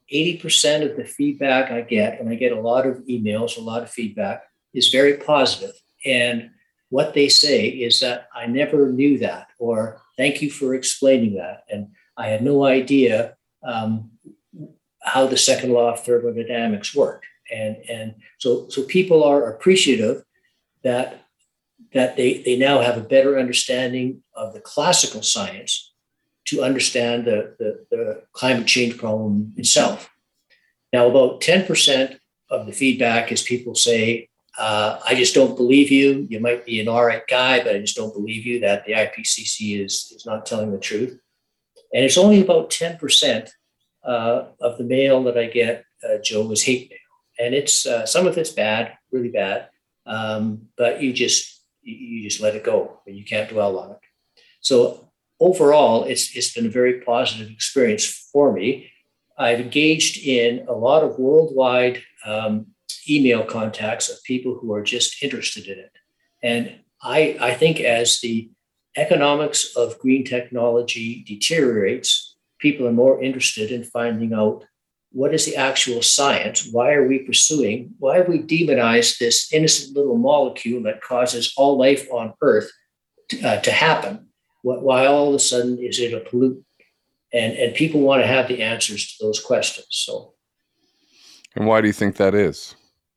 eighty percent of the feedback I get, and I get a lot of emails, a lot of feedback, is very positive. And what they say is that I never knew that, or thank you for explaining that. And I had no idea um, how the second law of thermodynamics worked. And, and so, so people are appreciative that, that they, they now have a better understanding of the classical science to understand the, the, the climate change problem itself. Now, about ten percent of the feedback is people say, uh, I just don't believe you. You might be an all right guy, but I just don't believe you that the I P C C is, is not telling the truth. And it's only about ten percent uh, of the mail that I get, uh, Joe, is hate mail. And it's uh, some of it's bad, really bad, um, but you just you just let it go and you can't dwell on it. So overall, it's it's been a very positive experience for me. I've engaged in a lot of worldwide um, email contacts of people who are just interested in it. And I, I think as the economics of green technology deteriorates, people are more interested in finding out what is the actual science? Why are we pursuing? Why have we demonized this innocent little molecule that causes all life on Earth to, uh, to happen? Why all of a sudden is it a pollutant? And, and people want to have the answers to those questions. So, and why do you think that is?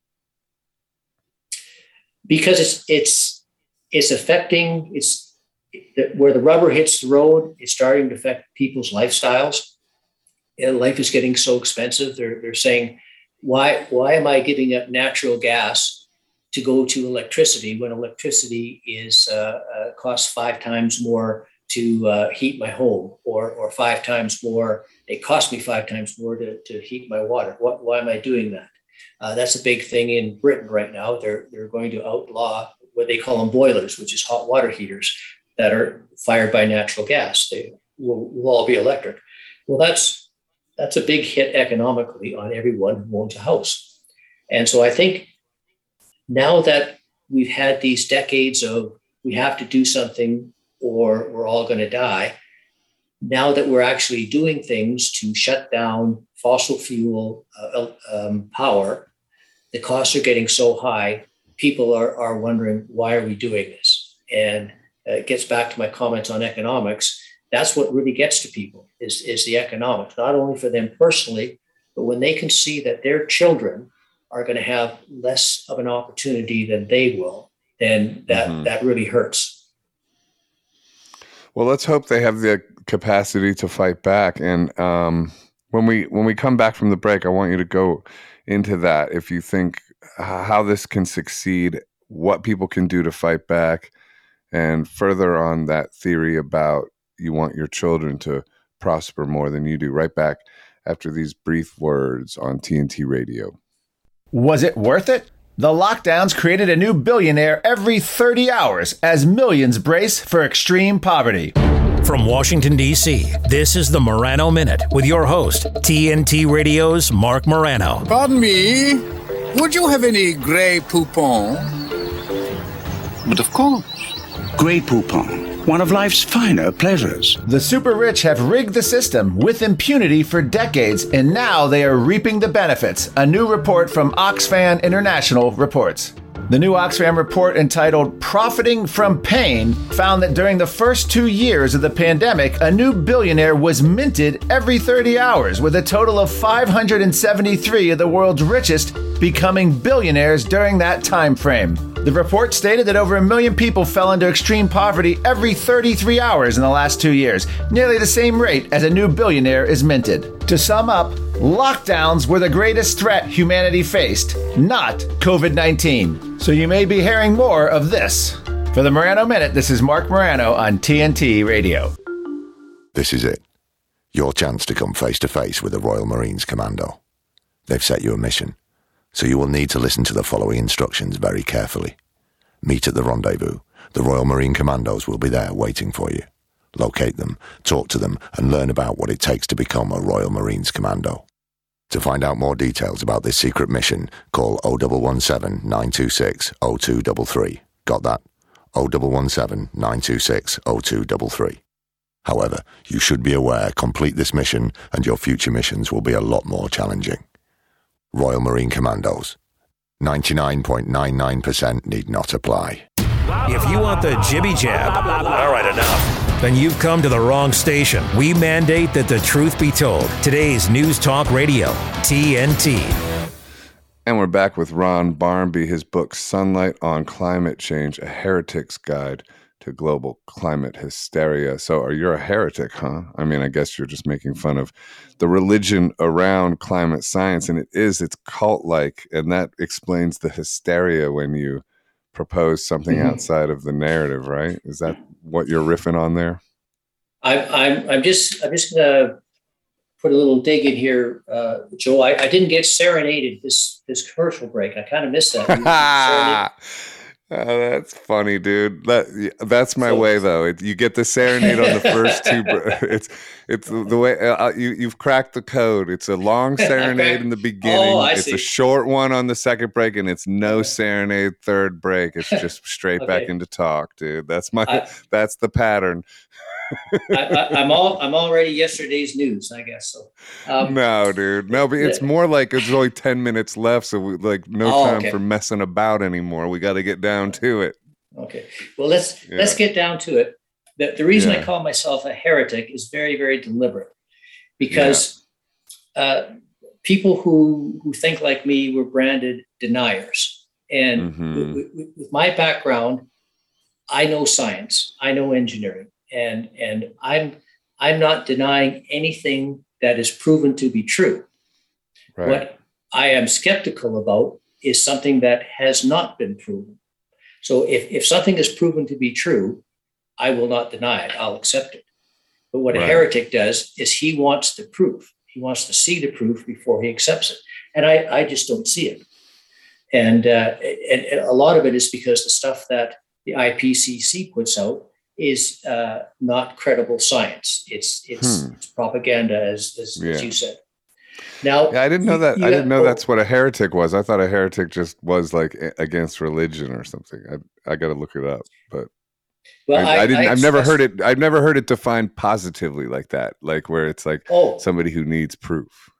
Because it's it's it's affecting it's where the rubber hits the road. It's starting to affect people's lifestyles. And life is getting so expensive. They're they're saying, why why am I giving up natural gas to go to electricity when electricity is uh, uh, costs five times more to uh, heat my home, or or five times more, it cost me five times more to, to heat my water. What, why am I doing that? Uh, that's a big thing in Britain right now. They're, they're going to outlaw what they call them boilers, which is hot water heaters that are fired by natural gas. They will, will all be electric. Well, that's, that's a big hit economically on everyone who owns a house. And so I think now that we've had these decades of we have to do something or we're all going to die, now that we're actually doing things to shut down fossil fuel uh, um, power, the costs are getting so high, people are, are wondering, why are we doing this? And uh, it gets back to my comments on economics. That's what really gets to people is, is the economics, not only for them personally, but when they can see that their children are going to have less of an opportunity than they will, then that, mm-hmm. that really hurts. Well, let's hope they have the capacity to fight back. And um, when we when we come back from the break, I want you to go into that. If you think how this can succeed, what people can do to fight back, and further on that theory about you want your children to prosper more than you do. Right back after these brief words on T N T Radio. Was it worth it? The lockdowns created a new billionaire every thirty hours as millions brace for extreme poverty. From Washington, D C, this is the Morano Minute with your host, T N T Radio's Mark Morano. Pardon me, would you have any Grey Poupon? But of course. Grey Poupon, one of life's finer pleasures. The super rich have rigged the system with impunity for decades, and now they are reaping the benefits. A new report from Oxfam International reports. The new Oxfam report, entitled Profiting from Pain, found that during the first two years of the pandemic, a new billionaire was minted every thirty hours, with a total of five hundred seventy-three of the world's richest becoming billionaires during that time frame. The report stated that over a million people fell into extreme poverty every thirty-three hours in the last two years, nearly the same rate as a new billionaire is minted. To sum up, lockdowns were the greatest threat humanity faced, not covid nineteen. So you may be hearing more of this. For the Morano Minute, this is Mark Morano on T N T Radio. This is it. Your chance to come face to face with the Royal Marines Commando. They've set you a mission, so you will need to listen to the following instructions very carefully. Meet at the rendezvous. The Royal Marine Commandos will be there waiting for you. Locate them, talk to them, and learn about what it takes to become a Royal Marines Commando. To find out more details about this secret mission, call oh one one seven, nine two six, oh two three three. Got that? oh one one seven, nine two six, oh two three three. However, you should be aware, complete this mission and your future missions will be a lot more challenging. Royal Marine Commandos. ninety-nine point nine nine percent need not apply. If you want the jibby jab, all right, enough, then you've come to the wrong station. We mandate that the truth be told. Today's News Talk Radio, T N T. And we're back with Ron Barmby, his book, Sunlight on Climate Change, A Heretic's Guide to Global Climate Hysteria. So are you a heretic, huh? I mean, I guess you're just making fun of the religion around climate science, and it is, it's cult-like, and that explains the hysteria when you propose something mm-hmm. outside of the narrative, right? Is that what you're riffing on there? I, I'm, I'm just, I'm just gonna put a little dig in here, uh, Joe. I, I didn't get serenaded this this commercial break. I kind of missed that. Oh, that's funny, dude. That that's my so, way, though. It, you get the serenade on the first two. It's it's the way uh, you you've cracked the code. It's a long serenade in the beginning. Oh, it's see. a short one on the second break, and it's no serenade third break. It's just straight okay. back into talk, dude. That's my I, that's the pattern. I, I, I'm all I'm already yesterday's news, I guess. So um, no, dude, no, but it's more like it's only ten minutes left, so we like no oh, time okay. for messing about anymore. We got to get down to it. Okay, well let's yeah. let's get down to it. The, the reason yeah. I call myself a heretic is very very deliberate, because yeah. uh, people who who think like me were branded deniers, and mm-hmm. with, with, with my background, I know science, I know engineering. And and I'm I'm not denying anything that is proven to be true. Right. What I am skeptical about is something that has not been proven. So if, if something is proven to be true, I will not deny it. I'll accept it. But what right. a heretic does is he wants the proof. He wants to see the proof before he accepts it. And I, I just don't see it. And, uh, and, and a lot of it is because the stuff that the I P C C puts out is uh, not credible science. It's it's, hmm. it's propaganda, as as, yeah. as you said. Now, yeah, I didn't know that. You, you I didn't know oh, that's what a heretic was. I thought a heretic just was like against religion or something. I I got to look it up, but well, I, I, I didn't. I, I've never heard it. I've never heard it defined positively like that, like where it's like oh, somebody who needs proof.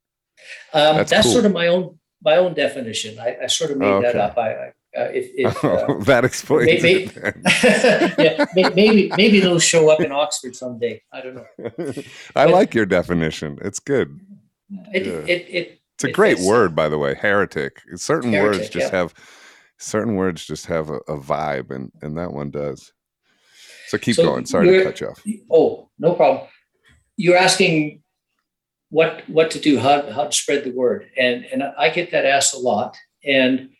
Um, that's that's cool. Sort of my own my own definition. I, I sort of made oh, okay. that up. I. I Uh, if, if, uh, oh, that explains maybe, it. yeah, maybe maybe they'll show up in Oxford someday. I don't know. I but, like your definition. It's good. It, yeah. it, it, it's a it, great it's, word, by the way. Heretic. Certain heretic, words just yeah. have certain words just have a, a vibe, and and that one does. So keep so going. Sorry to cut you off. Oh, no problem. You're asking what what to do, how how to spread the word, and and I get that asked a lot, and.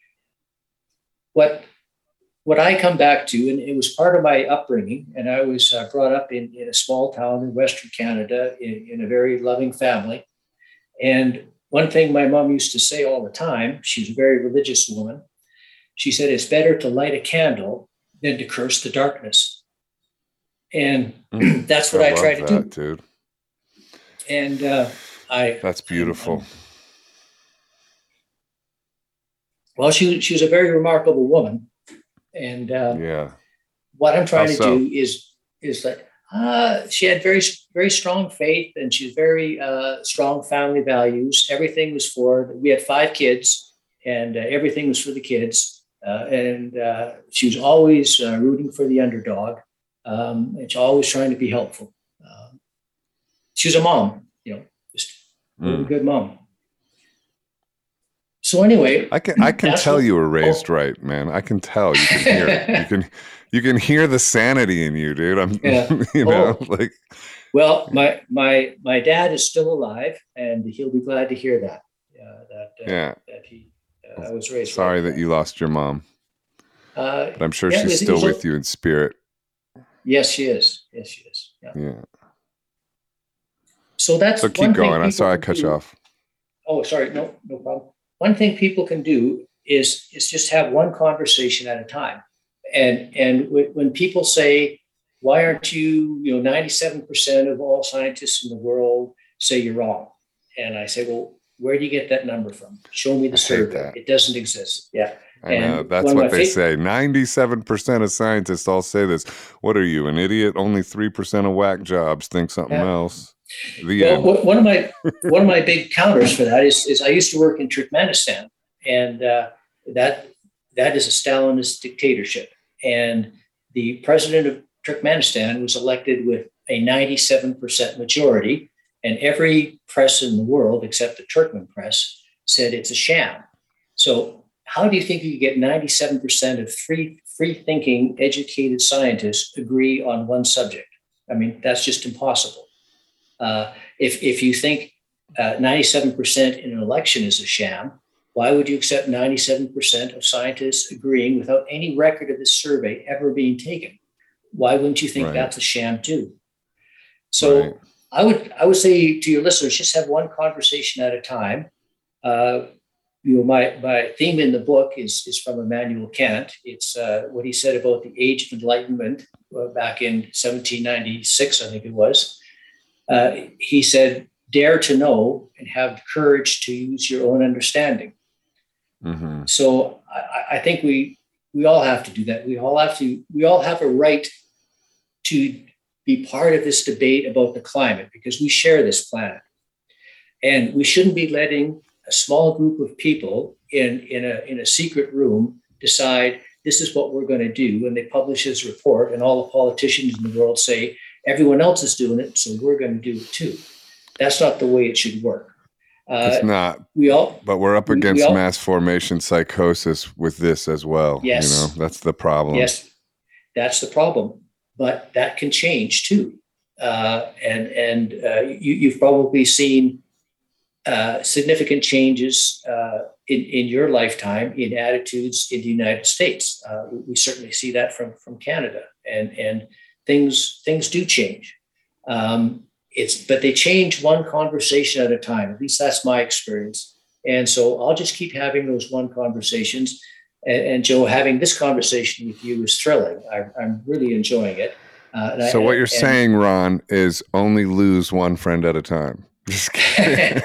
What what I come back to, and it was part of my upbringing, and I was uh, brought up in, in a small town in Western Canada in, in a very loving family. And one thing my mom used to say all the time, she's a very religious woman. She said, it's better to light a candle than to curse the darkness. And mm, that's what I, I try to that, do. Dude. And uh, I... That's beautiful. I, Well, she she was a very remarkable woman, and um, yeah. what I'm trying How to so? do is is that uh, she had very very strong faith, and she's very uh, strong family values. Everything was for. We had five kids, and uh, everything was for the kids. Uh, and uh, she was always uh, rooting for the underdog, um, and she's always trying to be helpful. Um, she was a mom, you know, just mm. a good mom. So anyway, I can I can tell what, you were raised oh. right, man. I can tell. You can hear it. You can you can hear the sanity in you, dude. I'm yeah. you know oh. like. Well, my my my dad is still alive, and he'll be glad to hear that. Uh, that uh, yeah. That he uh, I was raised. Sorry right that you lost your mom. Uh, but I'm sure yeah, she's still with a, you in spirit. Yes, she is. Yes, she is. Yeah. yeah. So that's. So keep going. I'm sorry I cut do. you off. Oh, sorry. No, no problem. One thing people can do is, is just have one conversation at a time. And, and w- when people say, why aren't you, you know, ninety-seven percent of all scientists in the world say you're wrong. And I say, well, where do you get that number from? Show me the survey. It doesn't exist. Yeah. I know. That's what they say. ninety-seven percent of scientists all say this. What are you, an idiot? Only three percent of whack jobs think something yeah. else. The well, end. one of my one of my big counters for that is, is I used to work in Turkmenistan, and uh, that that is a Stalinist dictatorship. And the president of Turkmenistan was elected with a ninety-seven percent majority, and every press in the world, except the Turkmen press, said it's a sham. So how do you think you get ninety-seven percent of free, free-thinking, educated scientists agree on one subject? I mean, that's just impossible. Uh, if, if you think uh, ninety-seven percent in an election is a sham, why would you accept ninety-seven percent of scientists agreeing without any record of this survey ever being taken? Why wouldn't you think right. that's a sham too? So right. I would I would say to your listeners, just have one conversation at a time. Uh, you know, my my theme in the book is is from Immanuel Kant. It's uh, what he said about the Age of Enlightenment uh, back in seventeen ninety-six, I think it was. Uh, he said, "Dare to know and have the courage to use your own understanding." Mm-hmm. So I, I think we we all have to do that. We all have to. We all have a right to be part of this debate about the climate because we share this planet, and we shouldn't be letting a small group of people in in a in a secret room decide this is what we're going to do. And they publish this report, and all the politicians in the world say everyone else is doing it, so we're going to do it too. That's not the way it should work. Uh, it's not. We all, but we're up against all, mass formation psychosis with this as well. Yes, you know, that's the problem. Yes, that's the problem. But that can change too. Uh, and and uh, you, you've probably seen uh, significant changes uh, in, in your lifetime in attitudes in the United States. Uh, we, we certainly see that from, from Canada. And, and things things do change. Um, it's but they change one conversation at a time. At least that's my experience. And so I'll just keep having those one conversations. And, and Joe, having this conversation with you is thrilling. I, I'm really enjoying it. Uh, so I, what you're and, saying, Ron, is only lose one friend at a time. Just kidding.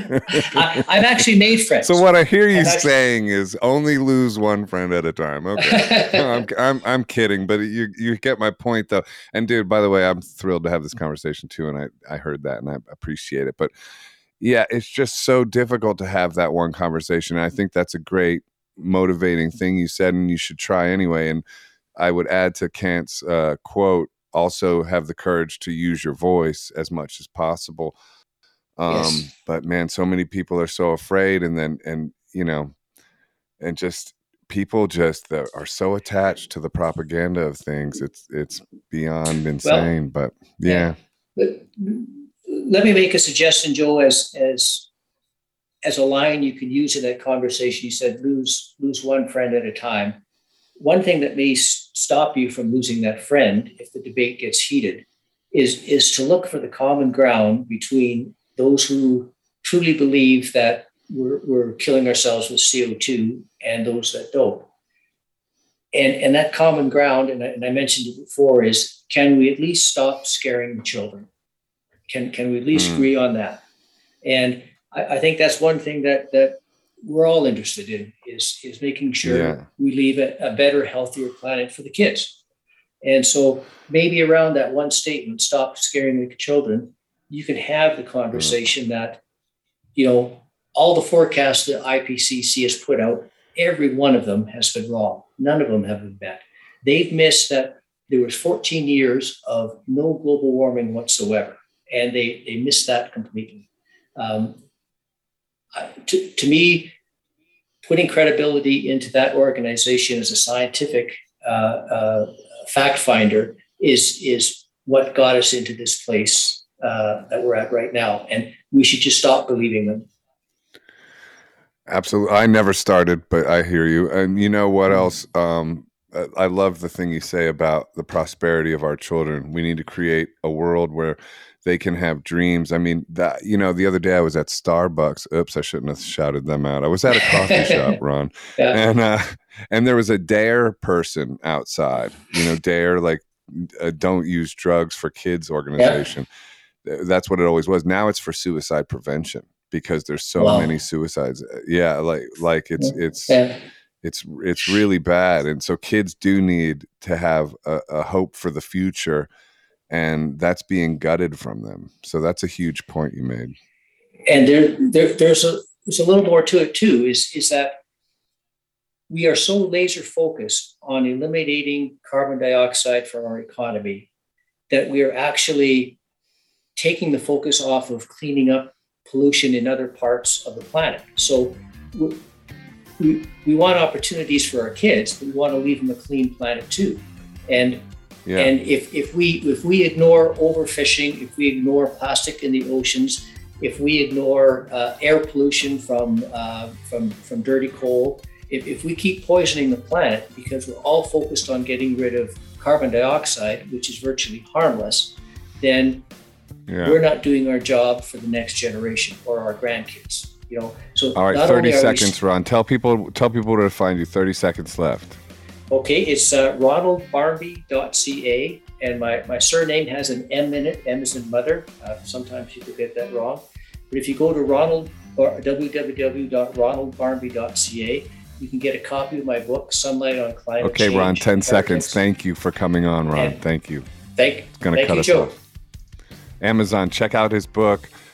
I, I've actually made friends. So what I hear you actually, saying is only lose one friend at a time. Okay, no, I'm, I'm I'm kidding, but you you get my point though. And dude, by the way, I'm thrilled to have this conversation too, and I I heard that and I appreciate it. But yeah, it's just so difficult to have that one conversation. And I think that's a great motivating thing you said, and you should try anyway. And I would add to Kant's uh, quote, also have the courage to use your voice as much as possible. Um, yes. But man, so many people are so afraid, and then, and, you know, and just people just that are so attached to the propaganda of things. It's, it's beyond insane, well, but yeah. yeah. But let me make a suggestion, Joe, as, as, as a line you can use in that conversation. You said, lose, lose one friend at a time. One thing that may s- stop you from losing that friend if the debate gets heated is, is to look for the common ground between those who truly believe that we're, we're killing ourselves with C O two and those that don't. And, and that common ground, and I, and I mentioned it before, is can we at least stop scaring the children? Can, can we at least mm. agree on that? And I, I think that's one thing that, that we're all interested in is, is making sure yeah. we leave a, a better, healthier planet for the kids. And so maybe around that one statement, stop scaring the children, you can have the conversation mm. that, you know, all the forecasts that I P C C has put out, every one of them has been wrong. None of them have been met. They've missed that there was fourteen years of no global warming whatsoever. And they, they missed that completely. Um, to, to me, putting credibility into that organization as a scientific uh, uh, fact finder is, is what got us into this place uh, that we're at right now. And we should just stop believing them. Absolutely. I never started, but I hear you. And you know what else? Um, I love the thing you say about the prosperity of our children. We need to create a world where they can have dreams. I mean, that, you know, the other day I was at Starbucks. Oops, I shouldn't have shouted them out. I was at a coffee shop, Ron, yeah. and uh, and there was a DARE person outside. You know, DARE, like uh, Don't Use Drugs for Kids organization. Yeah. That's what it always was. Now it's for suicide prevention because there's so wow. many suicides. Yeah, like like it's yeah. it's. Yeah. It's it's really bad. And so kids do need to have a, a hope for the future, and that's being gutted from them. So that's a huge point you made. And there, there there's a there's a little more to it too, is, is that we are so laser focused on eliminating carbon dioxide from our economy that we are actually taking the focus off of cleaning up pollution in other parts of the planet. So we, we, we want opportunities for our kids, but we want to leave them a clean planet too. And yeah. and if, if we if we ignore overfishing, if we ignore plastic in the oceans, if we ignore uh, air pollution from uh, from from dirty coal, if, if we keep poisoning the planet because we're all focused on getting rid of carbon dioxide, which is virtually harmless, then yeah. we're not doing our job for the next generation or our grandkids. You know, so all right, thirty seconds, we... Ron. Tell people, tell people where to find you. Thirty seconds left. Okay, it's uh, ronald barnby dot c a, and my, my surname has an M in it. M is in mother. Uh, sometimes you could get that wrong, but if you go to Ronald or w w w dot ronald barnby dot c a, you can get a copy of my book, Sunlight on Climate okay, Change. Okay, Ron. Ten seconds. Thank you for coming on, Ron. And thank you. Thank. It's going to cut you, us Joe. off. Amazon. Check out his book.